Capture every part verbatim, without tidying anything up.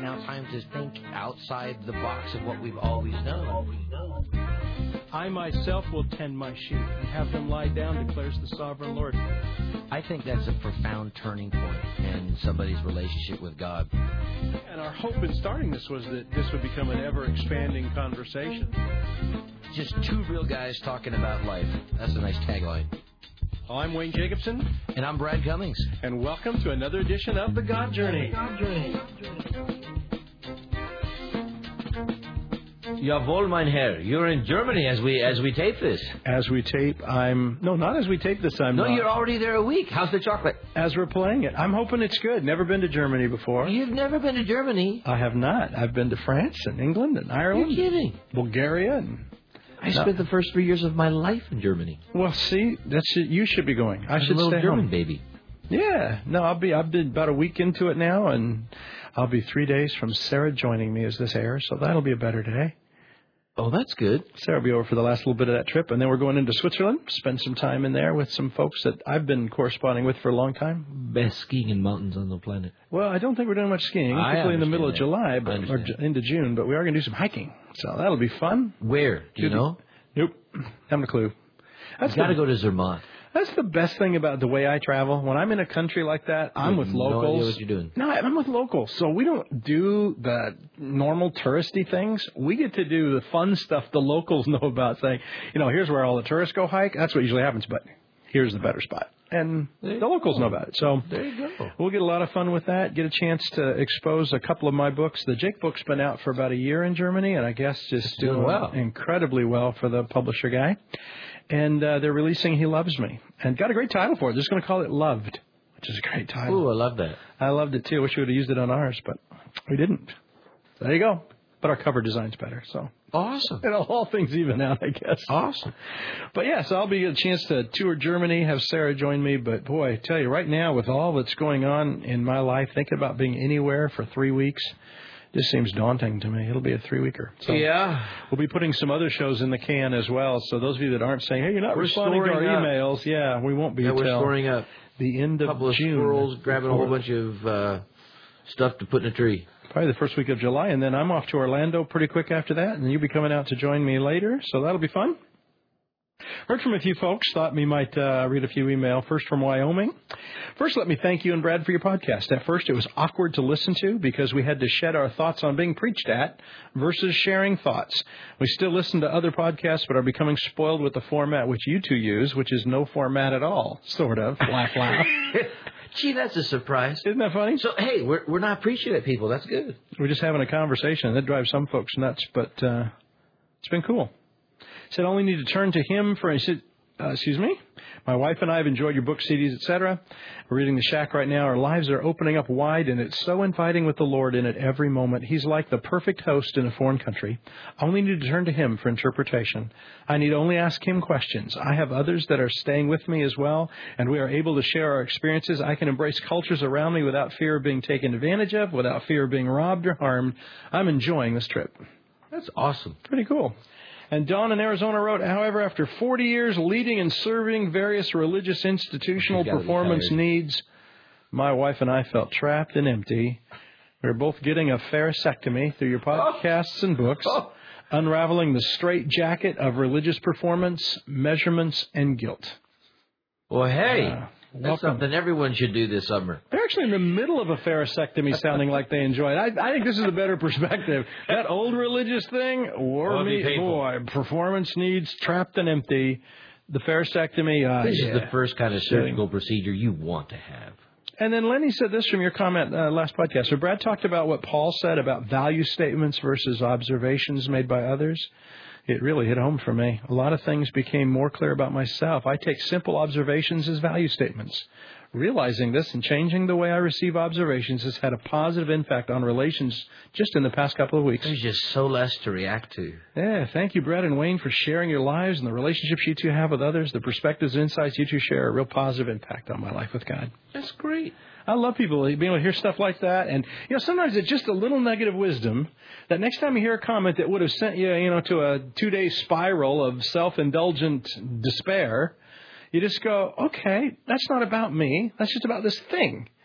now time to think outside the box of what we've always known. I myself will tend my sheep and have them lie down, declares the sovereign Lord. I think that's a profound turning point in somebody's relationship with God. And our hope in starting this was that this would become an ever-expanding conversation. Just two real guys talking about life. That's a nice tagline. Well, I'm Wayne Jacobson. And I'm Brad Cummings. And welcome to another edition of The God Journey. God Journey. Jawohl, mein Herr. You're in Germany as we as we tape this. As we tape, I'm... No, not as we tape this, I'm No, not. you're already there a week. How's the chocolate? As we're playing it. I'm hoping it's good. Never been to Germany before. You've never been to Germany? I have not. I've been to France and England and Ireland. You're kidding. Bulgaria and... I no. spent the first three years of my life in Germany. Well, see, that's it. You should be going. I I'm should a little stay German home. baby. Yeah. No, I'll be. I've been about a week into it now, and I'll be three days from Sarah joining me as this airs, so that'll be a better day. Oh, that's good. Sarah will be over for the last little bit of that trip, and then we're going into Switzerland, spend some time in there with some folks that I've been corresponding with for a long time. Best skiing in mountains on the planet. Well, I don't think we're doing much skiing, I particularly in the middle that. of July, but or into June, but we are going to do some hiking, so that'll be fun. Where? Do you know? Nope. Haven't a clue. That's got to go to Zermatt. That's the best thing about the way I travel. When I'm in a country like that, I'm with locals. No idea what you're doing. No, I'm with locals. So we don't do the normal touristy things. We get to do the fun stuff the locals know about, saying, you know, here's where all the tourists go hike. That's what usually happens, but here's the better spot. And the locals know about it. So there you go. We'll get a lot of fun with that, get a chance to expose a couple of my books. The Jake book's been out for about a year in Germany, and I guess just doing, doing well. incredibly well for the publisher guy. And uh, they're releasing He Loves Me. And got a great title for it. They're just going to call it Loved, which is a great title. Ooh, I love that. I loved it, too. Wish we would have used it on ours, but we didn't. So there you go. But our cover design's better, so. Awesome. And all things even out, I guess. Awesome. But, yeah, so I'll be getting a chance to tour Germany, have Sarah join me. But, boy, I tell you, right now, with all that's going on in my life, thinking about being anywhere for three weeks, this seems daunting to me. It'll be a three-weeker. So yeah. We'll be putting some other shows in the can as well. So those of you that aren't saying, hey, you're not we're responding to our up. emails, yeah, we won't be yeah, until we're storing up. the end of couple June. Of squirrels grabbing a whole bunch of uh, stuff to put in a tree. Probably the first week of July, and then I'm off to Orlando pretty quick after that, and you'll be coming out to join me later, so that'll be fun. Heard from a few folks, thought we might uh, read a few email. First from Wyoming. First, let me thank you and Brad for your podcast. At first, it was awkward to listen to because we had to shed our thoughts on being preached at versus sharing thoughts. We still listen to other podcasts, but are becoming spoiled with the format which you two use, which is no format at all, sort of. Laugh, laugh. Gee, that's a surprise. Isn't that funny? So, hey, we're we're not preaching at people. That's good. We're just having a conversation. That drives some folks nuts, but uh, it's been cool. Said, I only need to turn to him for, he said, uh, excuse me, my wife and I have enjoyed your book, C Ds, et cetera. We're reading The Shack right now. Our lives are opening up wide, and it's so inviting with the Lord in it every moment. He's like the perfect host in a foreign country. I only need to turn to him for interpretation. I need only ask him questions. I have others that are staying with me as well, and we are able to share our experiences. I can embrace cultures around me without fear of being taken advantage of, without fear of being robbed or harmed. I'm enjoying this trip. That's awesome. Pretty cool. And Don in Arizona wrote, however, after forty years leading and serving various religious institutional performance needs, my wife and I felt trapped and empty. We were both getting a pharisectomy through your podcasts and books, unraveling the straitjacket of religious performance, measurements, and guilt. Well, hey, uh, that's welcome. something everyone should do this summer. They're actually in the middle of a pharisectomy sounding like they enjoy it. I, I think this is a better perspective. That old religious thing, war me, boy, performance needs, trapped and empty. The pharisectomy, uh, This yeah. is the first kind of surgical procedure you want to have. And then Lenny said this from your comment uh, last podcast. So Brad talked about what Paul said about value statements versus observations made by others. It really hit home for me. A lot of things became more clear about myself. I take simple observations as value statements. Realizing this and changing the way I receive observations has had a positive impact on relations just in the past couple of weeks. There's just so less to react to. Yeah, thank you, Brad and Wayne, for sharing your lives and the relationships you two have with others. The perspectives and insights you two share are a real positive impact on my life with God. That's great. I love people being able to hear stuff like that. And, you know, sometimes it's just a little negative wisdom that next time you hear a comment that would have sent you, you know, to a two-day spiral of self-indulgent despair, you just go, okay, that's not about me. That's just about this thing.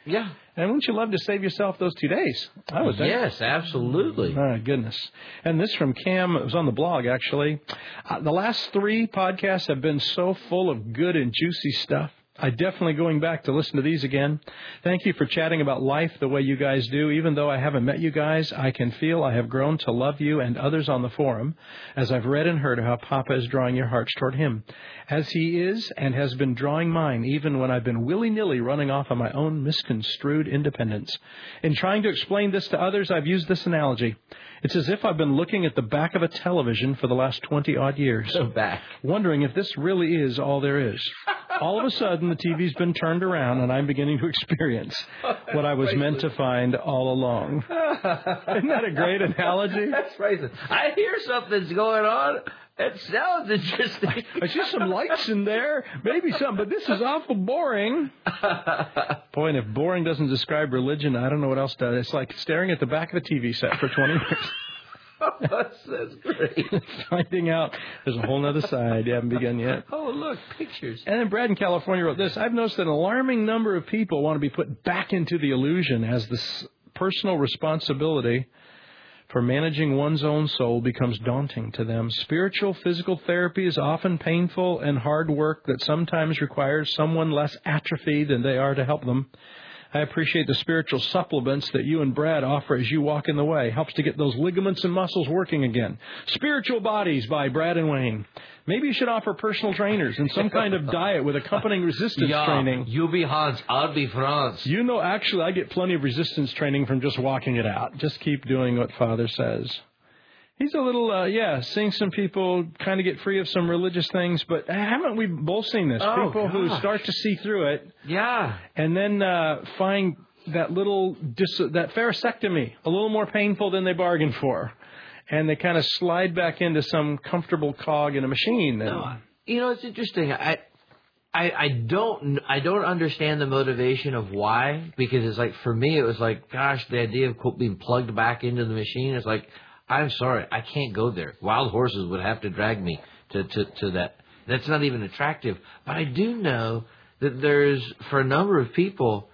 Yeah. And wouldn't you love to save yourself those two days? I would think. Yes, absolutely. My goodness. And this from Cam, it was on the blog, actually. Uh, the last three podcasts have been so full of good and juicy stuff. I'm definitely going back to listen to these again. Thank you for chatting about life the way you guys do. Even though I haven't met you guys, I can feel I have grown to love you and others on the forum as I've read and heard how Papa is drawing your hearts toward him, as he is and has been drawing mine, even when I've been willy-nilly running off on my own misconstrued independence. In trying to explain this to others, I've used this analogy. It's as if I've been looking at the back of a television for the last twenty-odd years, So back. wondering if this really is all there is. All of a sudden, the T V's been turned around, and I'm beginning to experience what I was meant to find all along. Isn't that a great analogy? That's racist. I hear something's going on. It sounds interesting. I see some lights in there, maybe some, but this is awful boring. Boy, and if boring doesn't describe religion, I don't know what else does. It's like staring at the back of a T V set for twenty years. that's, that's great. Finding out there's a whole other side you haven't begun yet. Oh, look, pictures. And then Brad in California wrote this. I've noticed that an alarming number of people want to be put back into the illusion as this personal responsibility for managing one's own soul becomes daunting to them. Spiritual physical therapy is often painful and hard work that sometimes requires someone less atrophied than they are to help them. I appreciate the spiritual supplements that you and Brad offer as you walk in the way. Helps to get those ligaments and muscles working again. Spiritual Bodies by Brad and Wayne. Maybe you should offer personal trainers and some kind of diet with accompanying resistance yeah, training. You be Hans, I'll be Franz. You know, actually, I get plenty of resistance training from just walking it out. Just keep doing what Father says. He's a little, uh, yeah, seeing some people kind of get free of some religious things, but haven't we both seen this? Oh, people gosh. who start to see through it. Yeah. And then uh, find that little, dis- that pharisectomy a little more painful than they bargained for. And they kind of slide back into some comfortable cog in a machine. And, No, you know, it's interesting. I, I, I don't, I don't understand the motivation of why, because it's like, for me, it was like, gosh, the idea of quote, being plugged back into the machine is like, I'm sorry, I can't go there. Wild horses would have to drag me to, to, to that. That's not even attractive. But I do know that there's, for a number of people,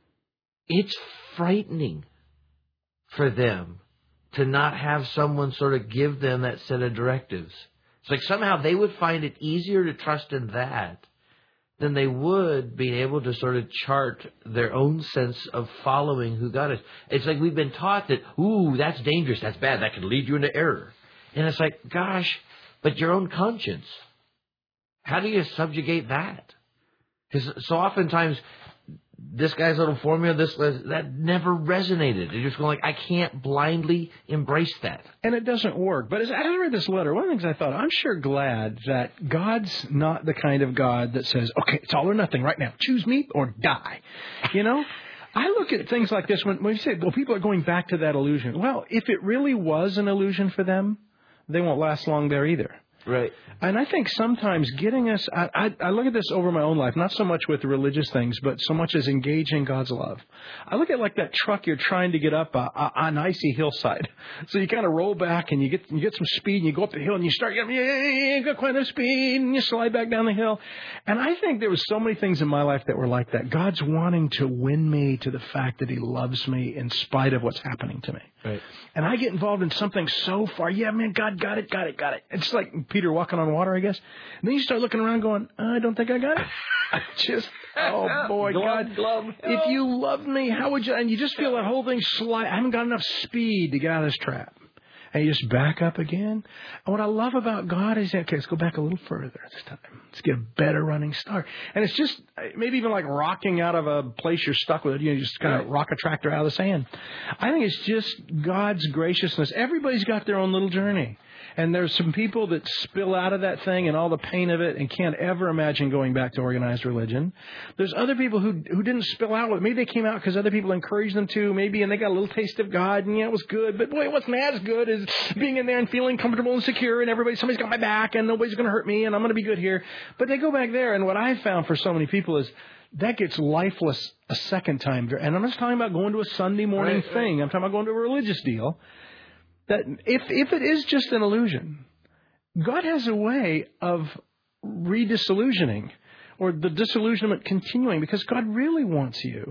it's frightening for them to not have someone sort of give them that set of directives. It's like somehow they would find it easier to trust in that than they would being able to sort of chart their own sense of following who God is. It's like we've been taught that, ooh, that's dangerous, that's bad, that could lead you into error. And it's like, gosh, but your own conscience, how do you subjugate that? Because so oftentimes, this guy's little formula, this that never resonated. You're just going like, I can't blindly embrace that. And it doesn't work. But as I read this letter, one of the things I thought, I'm sure glad that God's not the kind of God that says, okay, it's all or nothing right now. Choose me or die. You know? I look at things like this when, when you say, well, people are going back to that illusion. Well, if it really was an illusion for them, they won't last long there either. Right. And I think sometimes getting us, I, I, I look at this over my own life, not so much with religious things, but so much as engaging God's love. I look at like that truck you're trying to get up uh, uh, on an icy hillside. So you kind of roll back and you get you get some speed and you go up the hill and you start getting, yeah, yeah, yeah, you got quite enough speed and you slide back down the hill. And I think there was so many things in my life that were like that. God's wanting to win me to the fact that he loves me in spite of what's happening to me. Right. And I get involved in something so far. Yeah, man, God got it, got it, got it. It's like Peter walking on water, I guess. And then you start looking around going, I don't think I got it. I just, oh, boy, glove, God. glove, If you loved me, how would you? And you just feel that whole thing slide. I haven't got enough speed to get out of this trap. And you just back up again. And what I love about God is, okay, let's go back a little further this time. Let's get a better running start. And it's just maybe even like rocking out of a place you're stuck with. You know, just kind of rock a tractor out of the sand. I think it's just God's graciousness. Everybody's got their own little journey. And there's some people that spill out of that thing and all the pain of it and can't ever imagine going back to organized religion. There's other people who who didn't spill out. Maybe they came out because other people encouraged them to, maybe, and they got a little taste of God, and yeah, it was good. But, boy, it wasn't as good as being in there and feeling comfortable and secure, and everybody, somebody's got my back, and nobody's going to hurt me, and I'm going to be good here. But they go back there, and what I've found for so many people is that gets lifeless a second time. And I'm not talking about going to a Sunday morning right, thing. right. I'm talking about going to a religious deal. That if if it is just an illusion, God has a way of redisillusioning or the disillusionment continuing because God really wants you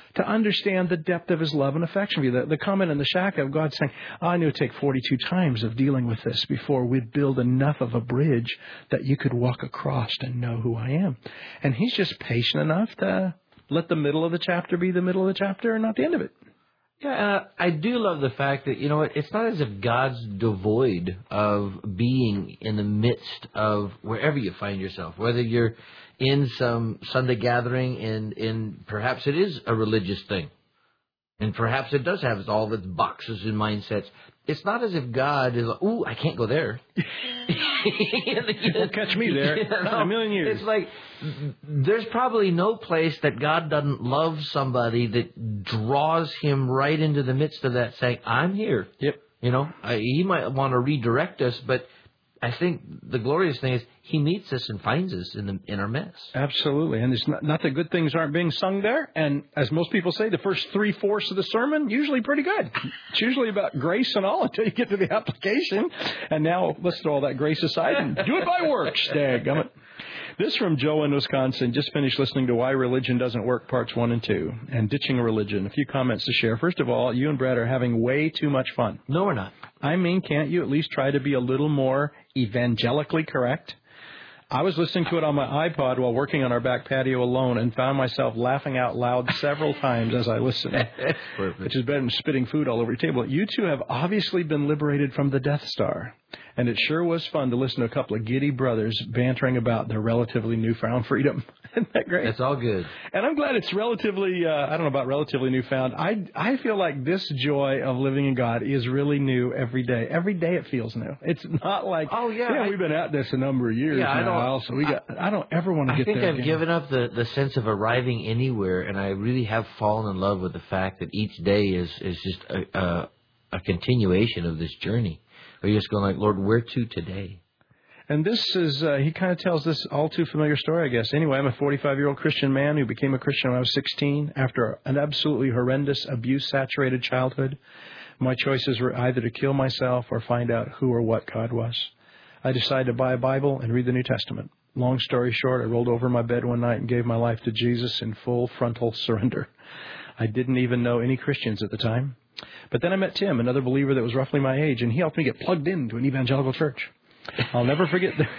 to understand the depth of his love and affection for you. The, the comment in the shack of God saying, oh, I knew it would take forty-two times of dealing with this before we'd build enough of a bridge that you could walk across and know who I am. And he's just patient enough to let the middle of the chapter be the middle of the chapter and not the end of it. Yeah, and I do love the fact that, you know what, it's not as if God's devoid of being in the midst of wherever you find yourself, whether you're in some Sunday gathering and, and perhaps it is a religious thing. And perhaps it does have all of its boxes and mindsets. It's not as if God is like, ooh, I can't go there. Won't catch me there. You know, not in a million years. It's like there's probably no place that God doesn't love somebody that draws him right into the midst of that saying, I'm here. Yep. You know, I, he might want to redirect us, but I think the glorious thing is he meets us and finds us in the in our mess. Absolutely. And it's not, not that good things aren't being sung there. And as most people say, the first three-fourths of the sermon, usually pretty good. It's usually about grace and all until you get to the application. And now let's throw all that grace aside and do it by works. Daggum. This from Joe in Wisconsin. Just finished listening to Why Religion Doesn't Work, parts one and two, and Ditching a Religion. A few comments to share. First of all, you and Brad are having way too much fun. No, we're not. I mean, can't you at least try to be a little more evangelically correct? I was listening to it on my iPod while working on our back patio alone and found myself laughing out loud several times as I listened, which is better than spitting food all over your table. You two have obviously been liberated from the Death Star, and it sure was fun to listen to a couple of giddy brothers bantering about their relatively newfound freedom. Isn't that great? It's all good. And I'm glad it's relatively, uh, I don't know about relatively newfound. I, I feel like this joy of living in God is really new every day. Every day it feels new. It's not like, oh, yeah, yeah I, we've been at this a number of years yeah, now, so we got, I, I don't ever want to I get there I think I've again. given up the, the sense of arriving anywhere, and I really have fallen in love with the fact that each day is, is just a, a, a continuation of this journey. Or you're just going like, Lord, where to today? And this is, uh, he kind of tells this all too familiar story, I guess. Anyway, I'm a forty-five-year-old Christian man who became a Christian when I was sixteen after an absolutely horrendous, abuse-saturated childhood. My choices were either to kill myself or find out who or what God was. I decided to buy a Bible and read the New Testament. Long story short, I rolled over in my bed one night and gave my life to Jesus in full frontal surrender. I didn't even know any Christians at the time. But then I met Tim, another believer that was roughly my age, and he helped me get plugged into an evangelical church. I'll never forget the...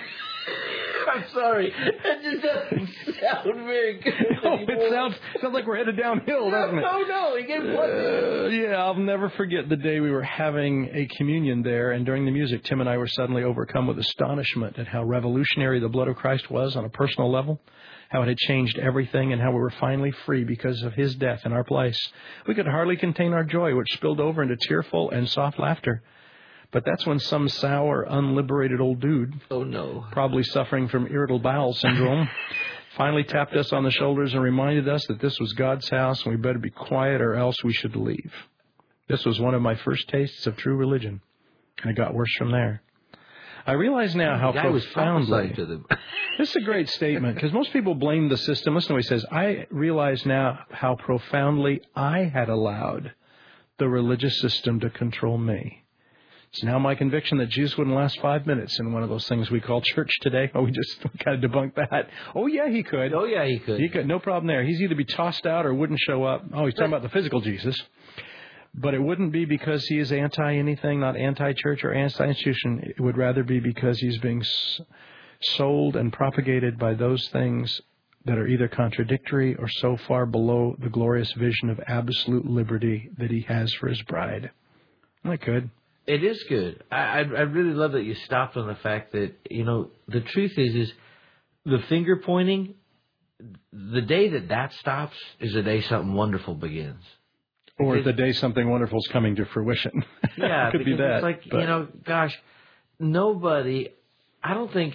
I'm sorry. That just doesn't sound very good. No, it sounds, sounds like we're headed downhill, doesn't it? No, no, you get plugged in. Uh, yeah, I'll never forget the day we were having a communion there, and during the music, Tim and I were suddenly overcome with astonishment at how revolutionary the blood of Christ was on a personal level, how it had changed everything, and how we were finally free because of his death in our place. We could hardly contain our joy, which spilled over into tearful and soft laughter. But that's when some sour, unliberated old dude, oh no, probably suffering from irritable bowel syndrome, finally tapped us on the shoulders and reminded us that this was God's house and we better be quiet or else we should leave. This was one of my first tastes of true religion, and it got worse from there. I realize now how the guy profoundly... was to them. This is a great statement, because most people blame the system. Listen to what he says. I realize now how profoundly I had allowed the religious system to control me. It's now my conviction that Jesus wouldn't last five minutes in one of those things we call church today. Oh, we just kind of debunked that. Oh, yeah, he could. Oh, yeah, he could. He could. No problem there. He's either be tossed out or wouldn't show up. Oh, he's talking about the physical Jesus. But it wouldn't be because he is anti-anything, not anti-church or anti-institution. It would rather be because he's being sold and propagated by those things that are either contradictory or so far below the glorious vision of absolute liberty that he has for his bride. I could. It is good. I, I I really love that you stopped on the fact that, you know, the truth is, is the finger pointing, the day that that stops is the day something wonderful begins. Or it, the day something wonderful is coming to fruition. Yeah, it could be that. It's like, but. you know, gosh, nobody, I don't think,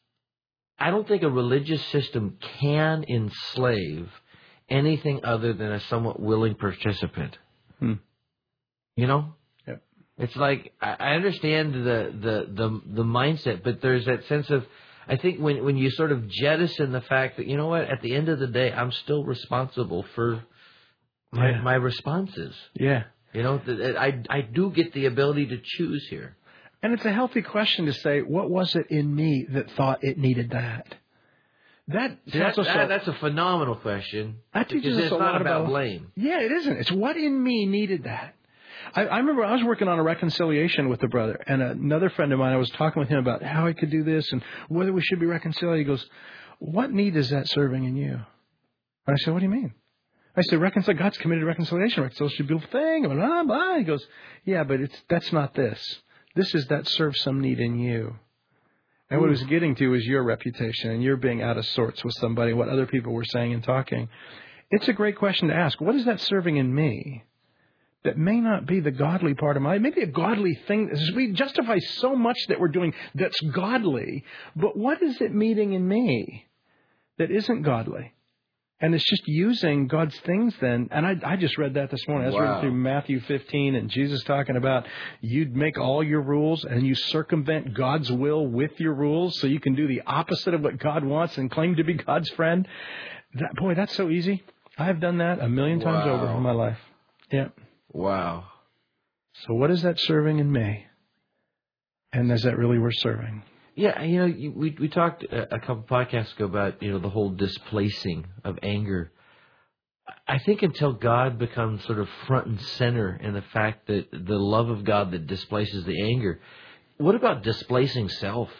I don't think a religious system can enslave anything other than a somewhat willing participant. Hmm. You know? Yep. It's like, I understand the, the, the, the mindset, but there's that sense of, I think when, when you sort of jettison the fact that, you know what, at the end of the day, I'm still responsible for my, yeah. my responses. Yeah. You know, I, I do get the ability to choose here. And it's a healthy question to say, what was it in me that thought it needed that? That, That, tells us that, a- that's a phenomenal question. that teaches because us it's a not lot about about blame. Yeah, it isn't. It's what in me needed that. I, I remember I was working on a reconciliation with a brother, and another friend of mine, I was talking with him about how I could do this and whether we should be reconciled. He goes, what need is that serving in you? And I said, what do you mean? I said, reconcile. God's committed to reconciliation. Reconciliation should be a beautiful thing. Blah, blah. He goes, yeah, but it's that's not this. This is that serves some need in you. And what he was getting to is your reputation and you're being out of sorts with somebody, what other people were saying and talking. It's a great question to ask. What is that serving in me that may not be the godly part of my life? Maybe a godly thing. We justify so much that we're doing that's godly, but what is it meeting in me that isn't godly? And it's just using God's things then. And I, I just read that this morning. I was Wow. reading through Matthew fifteen and Jesus talking about you'd make all your rules and you circumvent God's will with your rules so you can do the opposite of what God wants and claim to be God's friend. That, boy, that's so easy. I've done that a million times Wow. over in my life. Yeah. Wow. So what is that serving in me? And is that really worth serving? Yeah, you know, you, we we talked a, a couple podcasts ago about, you know, the whole displacing of anger. I think until God becomes sort of front and center in the fact that the love of God that displaces the anger, what about displacing self?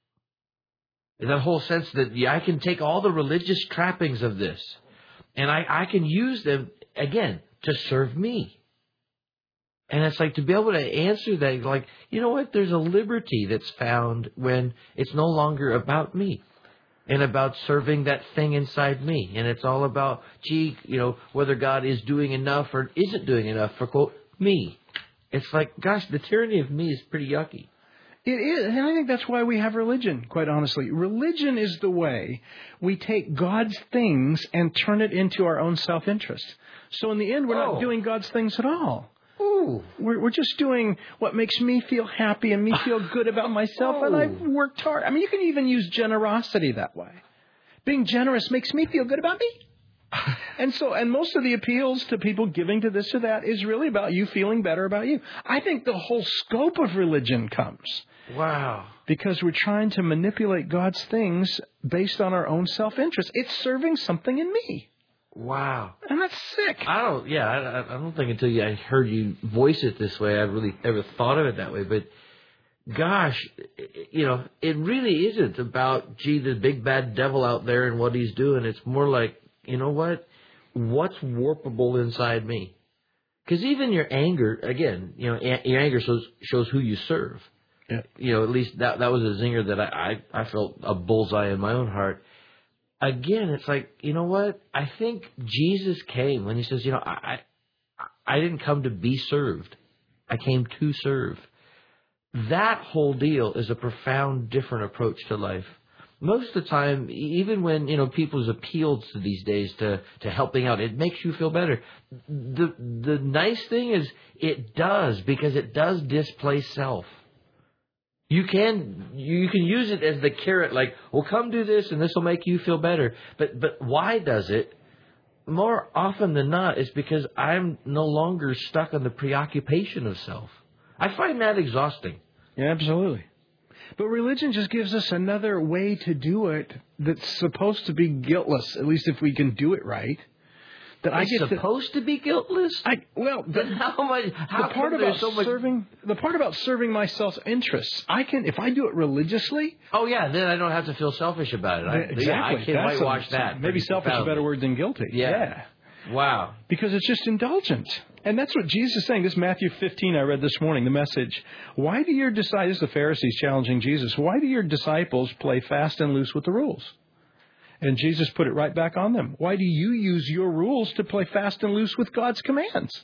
That whole sense that yeah, I can take all the religious trappings of this and I, I can use them, again, to serve me. And it's like to be able to answer that, like, you know what, there's a liberty that's found when it's no longer about me and about serving that thing inside me. And it's all about, gee, you know, whether God is doing enough or isn't doing enough for, quote, me. It's like, gosh, the tyranny of me is pretty yucky. It is, and I think that's why we have religion, quite honestly. Religion is the way we take God's things and turn it into our own self-interest. So in the end, we're Oh. not doing God's things at all. Ooh. We're, we're just doing what makes me feel happy and me feel good about myself, and I've worked hard. I mean, you can even use generosity that way. Being generous makes me feel good about me. And so, and most of the appeals to people giving to this or that is really about you feeling better about you. I think the whole scope of religion comes Wow. because we're trying to manipulate God's things based on our own self-interest. It's serving something in me. Wow. And that's sick. I don't, yeah, I, I don't think until you, I heard you voice it this way, I really ever thought of it that way. But gosh, you know, it really isn't about, gee, the big bad devil out there and what he's doing. It's more like, you know what? What's warpable inside me? Because even your anger, again, you know, a- your anger shows shows who you serve. Yeah. You know, at least that that was a zinger that I, I, I felt a bullseye in my own heart. Again, it's like, you know what? I think Jesus came when he says, you know, I, I I didn't come to be served. I came to serve. That whole deal is a profound different approach to life. Most of the time, even when, you know, people's appeals to these days to, to helping out, it makes you feel better. The the nice thing is it does, because it does displace self. You can you can use it as the carrot, like, well, come do this and this will make you feel better. But but why does it? More often than not, it's because I'm no longer stuck on the preoccupation of self. I find that exhausting. Yeah, absolutely. But religion just gives us another way to do it that's supposed to be guiltless, at least if we can do it right. That I It's get supposed to, to be guiltless. I well, the, Then how much? How the part come about there's so much? serving the part about serving my self-interests, I can if I do it religiously. Oh yeah, then I don't have to feel selfish about it. I, Exactly. Yeah, I can That's whitewash a- that. Maybe pretty selfish is a profoundly. better word than guilty. Yeah. yeah. Wow. Because it's just indulgent. And that's what Jesus is saying. This Matthew fifteen I read this morning, the message. Why do your disciples, the Pharisees challenging Jesus, why do your disciples play fast and loose with the rules? And Jesus put it right back on them. Why do you use your rules to play fast and loose with God's commands?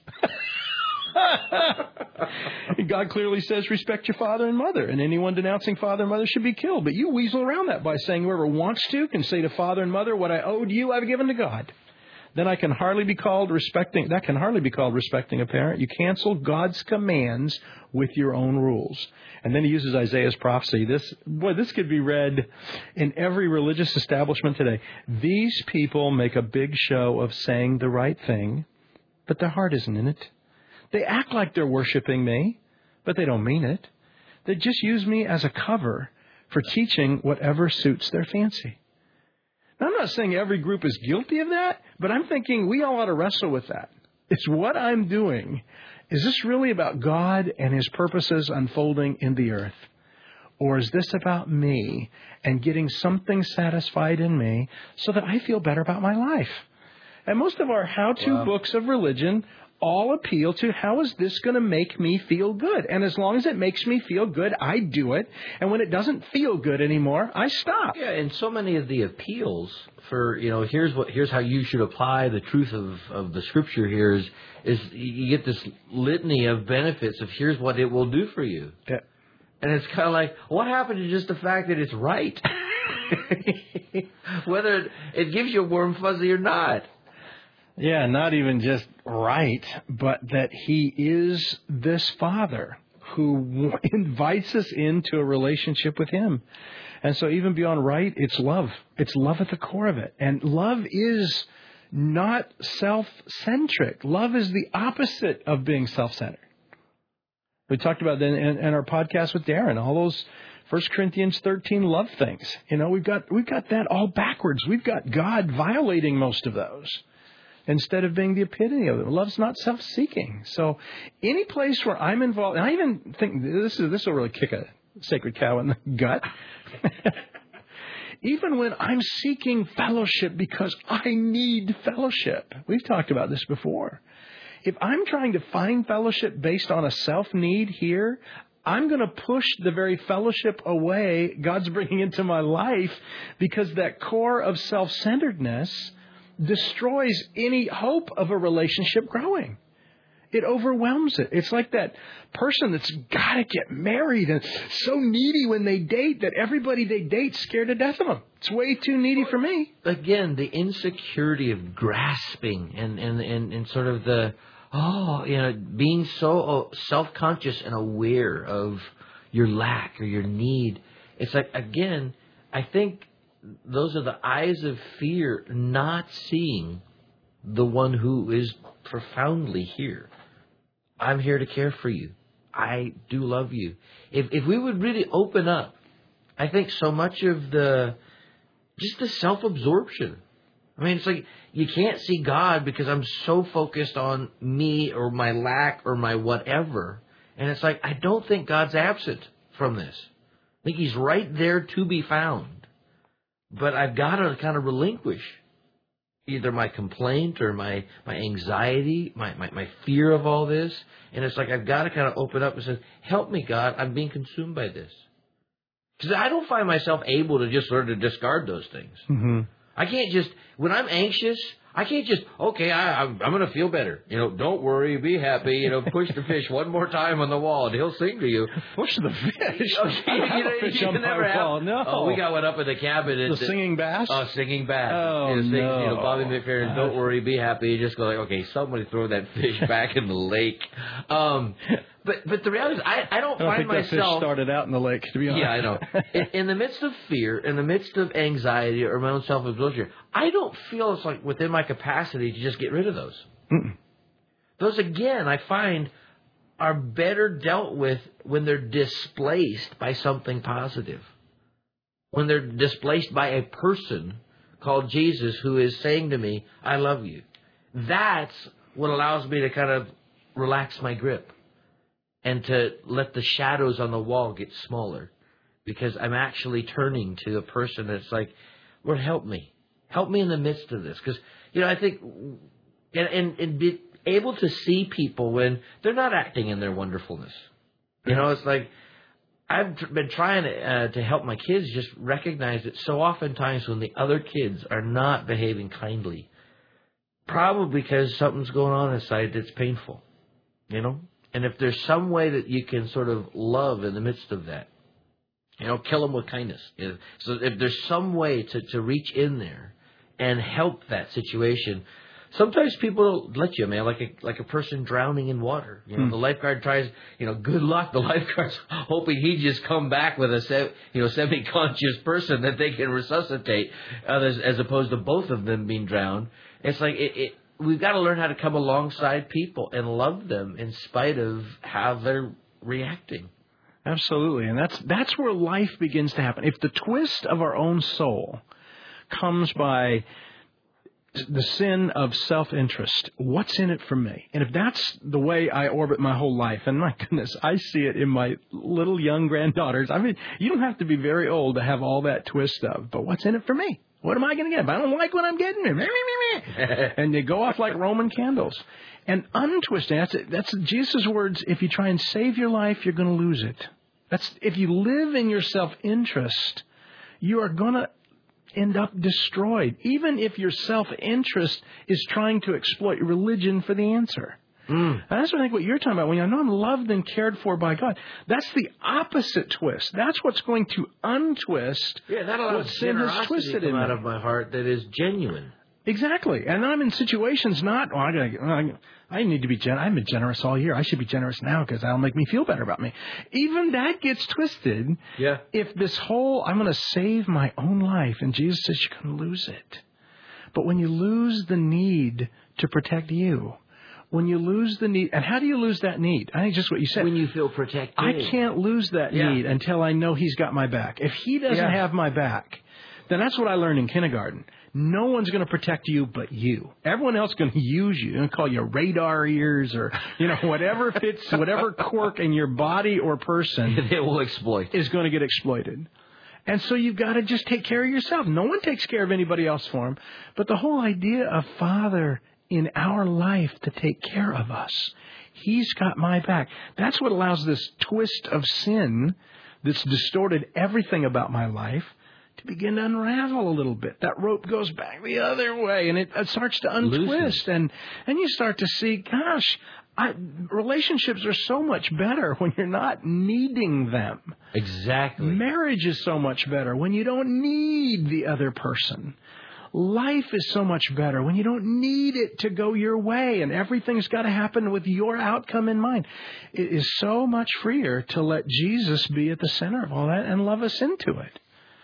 God clearly says respect your father and mother, and anyone denouncing father and mother should be killed. But you weasel around that by saying whoever wants to can say to father and mother, what I owed you, I've given to God. Then I can hardly be called respecting, that can hardly be called respecting a parent. You cancel God's commands with your own rules. And then he uses Isaiah's prophecy. This, boy, this could be read in every religious establishment today. These people make a big show of saying the right thing, but their heart isn't in it. They act like they're worshiping me, but they don't mean it. They just use me as a cover for teaching whatever suits their fancy. Now, I'm not saying every group is guilty of that, but I'm thinking we all ought to wrestle with that. Is what I'm doing, is this really about God and His purposes unfolding in the earth? Or is this about me and getting something satisfied in me so that I feel better about my life? And most of our how-to wow. books of religion all appeal to how is this going to make me feel good? And as long as it makes me feel good, I do it. And when it doesn't feel good anymore, I stop. Yeah, and so many of the appeals for, you know, here's what here's how you should apply the truth of, of the Scripture here is, is you get this litany of benefits of here's what it will do for you. Yeah. And it's kind of like, what happened to just the fact that it's right? Whether it gives you a warm fuzzy or not. Yeah, not even just right, but that He is this Father who invites us into a relationship with Him. And so even beyond right, it's love. It's love at the core of it. And love is not self-centric. Love is the opposite of being self-centered. We talked about that in, in our podcast with Darren, all those First Corinthians thirteen love things. You know, we've got we've got that all backwards. We've got God violating most of those instead of being the epitome of them. Love's not self-seeking. So any place where I'm involved, and I even think this is this will really kick a sacred cow in the gut. Even when I'm seeking fellowship because I need fellowship. We've talked about this before. If I'm trying to find fellowship based on a self-need here, I'm going to push the very fellowship away God's bringing into my life because that core of self-centeredness destroys any hope of a relationship growing. It overwhelms it. It's like that person that's got to get married and so needy when they date that everybody they date's scared to death of them. It's way too needy for me. Again, the insecurity of grasping and, and, and, and sort of the, oh, you know, being so self-conscious and aware of your lack or your need. It's like, again, I think those are the eyes of fear, not seeing the one who is profoundly here. I'm here to care for you. I do love you. If if we would really open up, I think so much of the, just the self-absorption. I mean, it's like you can't see God because I'm so focused on me or my lack or my whatever. And it's like, I don't think God's absent from this. I think He's right there to be found. But I've got to kind of relinquish either my complaint or my, my anxiety, my, my, my fear of all this. And it's like I've got to kind of open up and say, help me, God, I'm being consumed by this. Because I don't find myself able to just sort of discard those things. Mm-hmm. I can't just, when I'm anxious, I can't just, okay, I, I'm, I'm going to feel better. You know, don't worry, be happy. You know, push the fish one more time on the wall and he'll sing to you. Push the fish? Oh, you, you, know, fish you on never have. Wall. No. Oh, we got one up in the cabin. The, the singing bass? Oh, singing bass. Oh, you know, sing, no. You know, Bobby McFerrin, don't worry, be happy. You just go like, okay, somebody throw that fish back in the lake. Um, but but the reality is, I, I don't I don't find think myself... that fish started out in the lake, to be honest. Yeah, I know. in, in the midst of fear, in the midst of anxiety or my own self-absorption, I don't feel it's like within my capacity to just get rid of those. Mm-mm. Those, again, I find are better dealt with when they're displaced by something positive. When they're displaced by a person called Jesus who is saying to me, I love you. That's what allows me to kind of relax my grip and to let the shadows on the wall get smaller, because I'm actually turning to a person that's like, Lord, help me. Help me in the midst of this. Because, you know, I think, and, and, and be able to see people when they're not acting in their wonderfulness. You know, it's like, I've tr- been trying to, uh, to help my kids just recognize that so oftentimes when the other kids are not behaving kindly, probably because something's going on inside that's painful, you know? And if there's some way that you can sort of love in the midst of that, you know, kill them with kindness. You know? So if there's some way to, to reach in there and help that situation, sometimes people don't let you, man, like a like a person drowning in water. You know, hmm. The lifeguard tries, you know, good luck. The lifeguard's hoping he just come back with a se- you know semi-conscious person that they can resuscitate, others as opposed to both of them being drowned. It's like it. it we've got to learn how to come alongside people and love them in spite of how they're reacting. Absolutely. And that's that's where life begins to happen. If the twist of our own soul comes by the sin of self-interest. What's in it for me? And if that's the way I orbit my whole life, and my goodness, I see it in my little young granddaughters. I mean, you don't have to be very old to have all that twist of, but what's in it for me? What am I going to get? If I don't like what I'm getting, and they go off like Roman candles. And untwisting, that's, that's Jesus' words, if you try and save your life, you're going to lose it. That's if you live in your self-interest, you are going to end up destroyed, even if your self-interest is trying to exploit religion for the answer. Mm. And that's what I think what you're talking about. When you know I'm loved and cared for by God, that's the opposite twist. That's what's going to untwist yeah, that allows what sin has twisted to come in out me. of my heart that is genuine. Exactly. And I'm in situations not, oh, I, gotta, I need to be generous. I've been generous all year. I should be generous now because that'll make me feel better about me. Even that gets twisted. Yeah. If this whole, I'm going to save my own life, and Jesus says you're going to lose it. But when you lose the need to protect you, when you lose the need, and how do you lose that need? I think just what you said. When you feel protected. I can't lose that yeah. need until I know he's got my back. If he doesn't yeah. have my back, then that's what I learned in kindergarten. No one's going to protect you but you. Everyone else is going to use you. They're going to call you radar ears or, you know, whatever fits, whatever quirk in your body or person. They will exploit. Is going to get exploited. And so you've got to just take care of yourself. No one takes care of anybody else for them. But the whole idea of Father in our life to take care of us, he's got my back. That's what allows this twist of sin that's distorted everything about my life to begin to unravel a little bit. That rope goes back the other way, and it, it starts to untwist. And, and you start to see, gosh, I, relationships are so much better when you're not needing them. Exactly. Marriage is so much better when you don't need the other person. Life is so much better when you don't need it to go your way and everything's got to happen with your outcome in mind. It is so much freer to let Jesus be at the center of all that and love us into it.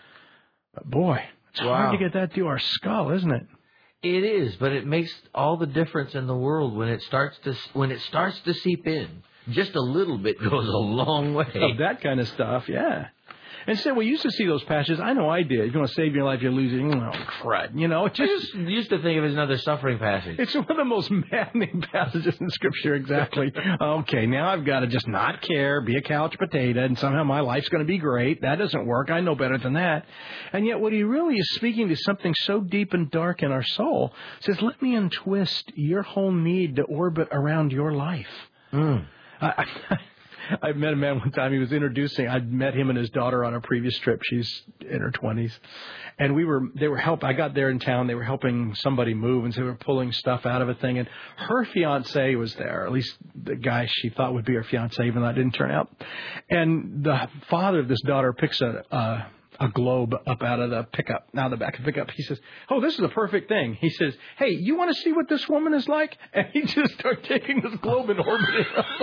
But boy, it's wow. hard to get that through our skull, isn't it? It is, but it makes all the difference in the world when it starts to when it starts to seep in. Just a little bit goes a long way. Of that kind of stuff, yeah. And so we used to see those passages. I know I did. If you want to save your life, you lose it. Oh, crud. You know, it just, I just used to think of it as another suffering passage. It's one of the most maddening passages in Scripture, exactly. Okay, now I've got to just not care, be a couch potato, and somehow my life's going to be great. That doesn't work. I know better than that. And yet what he really is speaking to something so deep and dark in our soul. Says, let me untwist your whole need to orbit around your life. Mm. I, I I met a man one time. He was introducing. I'd met him and his daughter on a previous trip. She's in her twenties, and we were. They were help. I got there in town. They were helping somebody move, and so they were pulling stuff out of a thing. And her fiance was there. At least the guy she thought would be her fiance, even though it didn't turn out. And the father of this daughter picks a. a a globe up out of the pickup, out of the back of the pickup. He says, oh, this is a perfect thing. He says, hey, you want to see what this woman is like? And he just started taking this globe and orbiting around.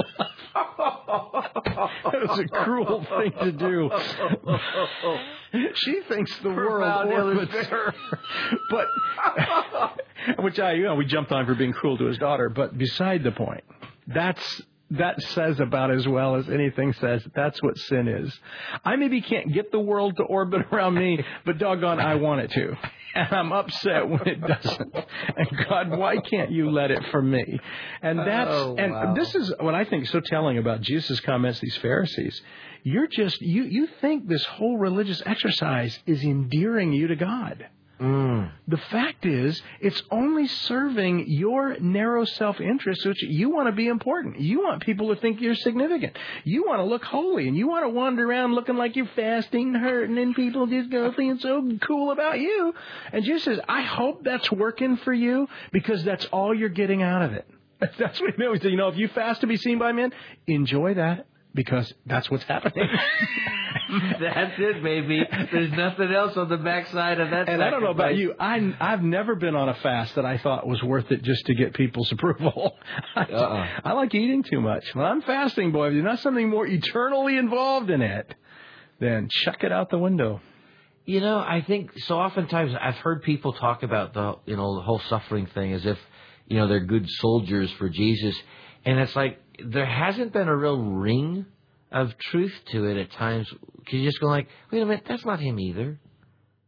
That was a cruel thing to do. She thinks the world orbits her. But, which I, you know, we jumped on for being cruel to his daughter. But beside the point, that's, that says about as well as anything says. That's what sin is. I maybe can't get the world to orbit around me, but doggone, I want it to. And I'm upset when it doesn't. And God, why can't you let it for me? And that's, oh, wow. and this is what I think is so telling about Jesus' comments to these Pharisees. You're just, you, you think this whole religious exercise is endearing you to God. Mm. The fact is, it's only serving your narrow self-interest, which you want to be important. You want people to think you're significant. You want to look holy, and you want to wander around looking like you're fasting and hurting, and people just go feeling so cool about you. And Jesus says, I hope that's working for you, because that's all you're getting out of it. That's what he meant. He said, you know, if you fast to be seen by men, enjoy that, because that's what's happening. That's it, baby. There's nothing else on the backside of that. And sacrifice. I don't know about you. I, I've never been on a fast that I thought was worth it just to get people's approval. I, uh-uh. I like eating too much. When I'm fasting, boy, if there's not something more eternally involved in it, then chuck it out the window. You know, I think so oftentimes I've heard people talk about the, you know, the whole suffering thing as if, you know, they're good soldiers for Jesus. And it's like there hasn't been a real ring of truth to it at times, because you just go like, wait a minute, that's not him either.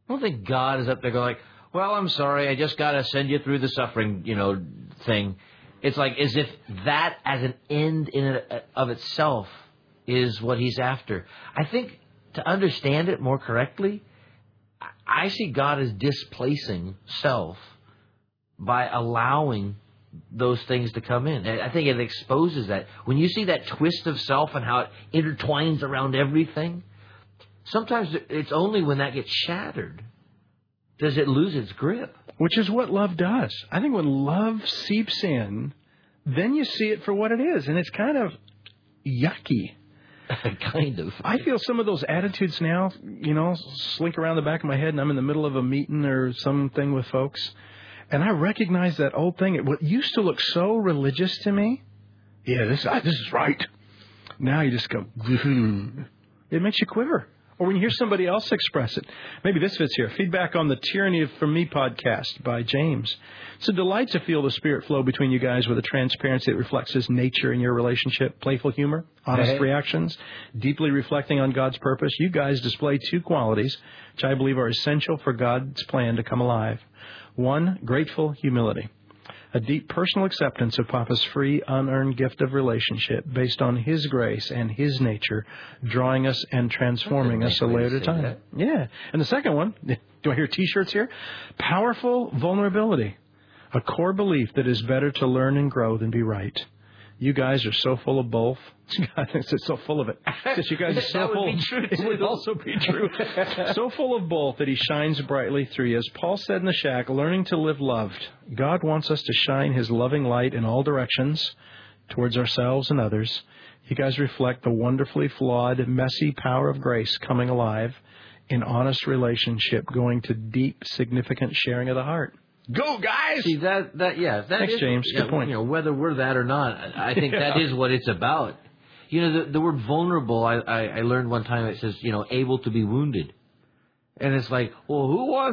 I don't think God is up there going like, well, I'm sorry, I just got to send you through the suffering, you know, thing. It's like as if that as an end in it of itself is what he's after. I think to understand it more correctly, I see God as displacing self by allowing those things to come in. I think it exposes that. When you see that twist of self and how it intertwines around everything, sometimes it's only when that gets shattered does it lose its grip. Which is what love does. I think when love seeps in, then you see it for what it is, and it's kind of yucky. Kind of. I feel some of those attitudes now, you know, slink around the back of my head, and I'm in the middle of a meeting or something with folks, and I recognize that old thing. What used to look so religious to me, yeah, this, this is right. Now you just go, it makes you quiver. Or when you hear somebody else express it. Maybe this fits here. Feedback on the Tyranny of For Me podcast by James. It's a delight to feel the Spirit flow between you guys with a transparency that reflects His nature in your relationship. Playful humor, honest hey. reactions, deeply reflecting on God's purpose. You guys display two qualities which I believe are essential for God's plan to come alive. One, grateful humility. A deep personal acceptance of Papa's free, unearned gift of relationship based on His grace and His nature, drawing us and transforming us a layer at a time. That. Yeah. And the second one, do I hear T-shirts here? Powerful vulnerability. A core belief that it's better to learn and grow than be right. You guys are so full of both. It's so full of it. Just you guys are so that would full. Be true it would also be true. So full of both that He shines brightly through you. As Paul said in the shack, learning to live loved. God wants us to shine His loving light in all directions towards ourselves and others. You guys reflect the wonderfully flawed, messy power of grace coming alive in honest relationship, going to deep, significant sharing of the heart. Go, guys! See, that, that yeah. That Thanks, is, James. Yeah, Good point. You know, whether we're that or not, I think yeah. that is what it's about. You know, the, the word vulnerable, I, I, I learned one time it says, you know, able to be wounded. And it's like, well, who wants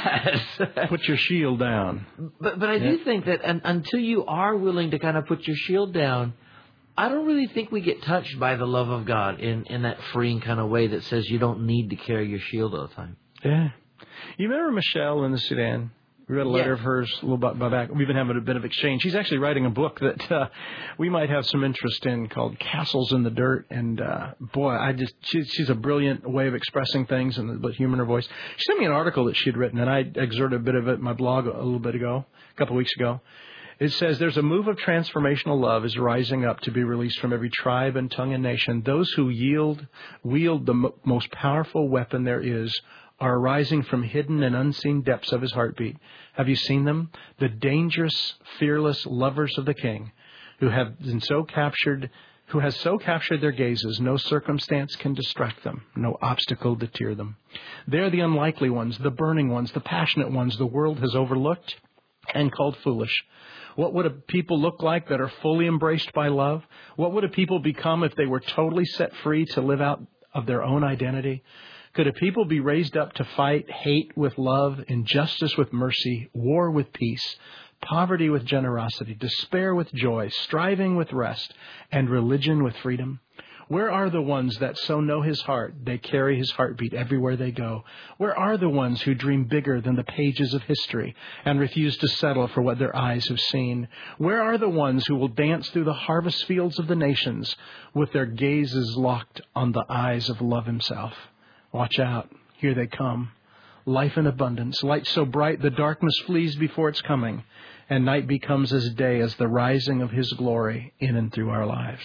that? Put your shield down. But but I yeah. do think that un, until you are willing to kind of put your shield down, I don't really think we get touched by the love of God in, in that freeing kind of way that says you don't need to carry your shield all the time. Yeah. You remember Michelle in the Sudan? We read a letter yes. of hers a little bit back. We've been having a bit of exchange. She's actually writing a book that uh, we might have some interest in called Castles in the Dirt. And, uh, boy, I just she, she's a brilliant way of expressing things and the humor in her voice. She sent me an article that she had written, and I exerted a bit of it in my blog a little bit ago, a couple of weeks ago. It says, there's a move of transformational love is rising up to be released from every tribe and tongue and nation. Those who yield, wield the m- most powerful weapon there is are arising from hidden and unseen depths of His heartbeat. Have you seen them? The dangerous, fearless lovers of the King who have been so captured, who has so captured their gazes, no circumstance can distract them, no obstacle deter them. They're the unlikely ones, the burning ones, the passionate ones the world has overlooked and called foolish. What would a people look like that are fully embraced by love? What would a people become if they were totally set free to live out of their own identity? Could a people be raised up to fight hate with love, injustice with mercy, war with peace, poverty with generosity, despair with joy, striving with rest, and religion with freedom? Where are the ones that so know His heart, they carry His heartbeat everywhere they go? Where are the ones who dream bigger than the pages of history and refuse to settle for what their eyes have seen? Where are the ones who will dance through the harvest fields of the nations with their gazes locked on the eyes of love Himself? Watch out. Here they come. Life in abundance. Light so bright the darkness flees before its coming, and night becomes as day as the rising of His glory in and through our lives.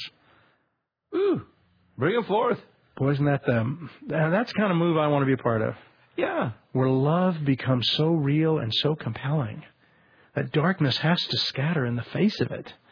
Ooh, bring it forth. Boy, isn't that the, that's the kind of move I want to be a part of. Yeah. Where love becomes so real and so compelling that darkness has to scatter in the face of it.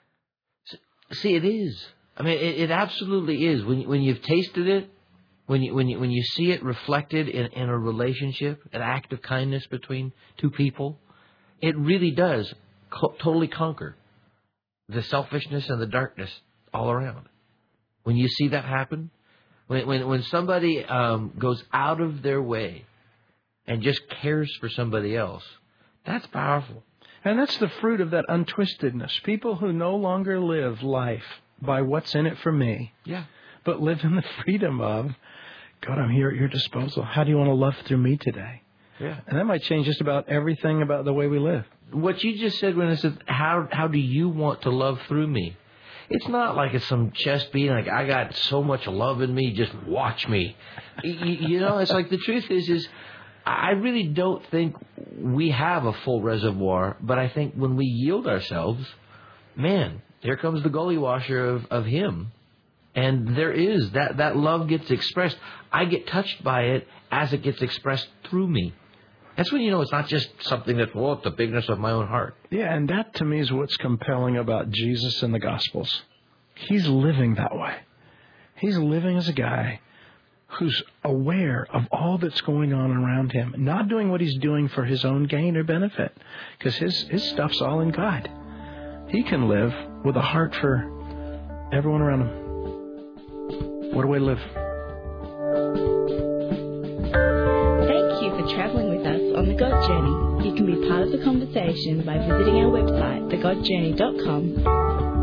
See, it is. I mean, it, it absolutely is. When, when you've tasted it, When you when you when you see it reflected in, in a relationship, an act of kindness between two people, it really does co- totally conquer the selfishness and the darkness all around. When you see that happen, when when when somebody um, goes out of their way and just cares for somebody else, that's powerful. And that's the fruit of that untwistedness. People who no longer live life by what's in it for me, yeah, but live in the freedom of, God, I'm here at your disposal. How do you want to love through me today? Yeah. And that might change just about everything about the way we live. What you just said when it said, how, how do you want to love through me? It's not like it's some chest beating, like I got so much love in me, just watch me. you, you know, it's like the truth is, is I really don't think we have a full reservoir, but I think when we yield ourselves, man, here comes the gully washer of, of Him. And there is, that, that love gets expressed. I get touched by it as it gets expressed through me. That's when you know it's not just something that's, well, it's the bigness of my own heart. Yeah, and that to me is what's compelling about Jesus in the Gospels. He's living that way. He's living as a guy who's aware of all that's going on around him, not doing what he's doing for his own gain or benefit, because his, his stuff's all in God. He can live with a heart for everyone around him. What a way to live. Thank you for traveling with us on The God Journey. You can be part of the conversation by visiting our website, the god journey dot com.